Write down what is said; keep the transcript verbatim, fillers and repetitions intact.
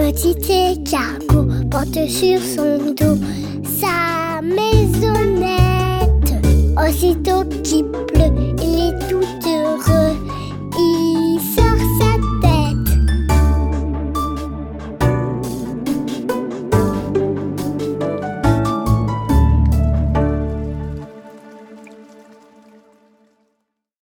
petit escargot porte sur son dos sa maisonnette. Aussitôt qu'il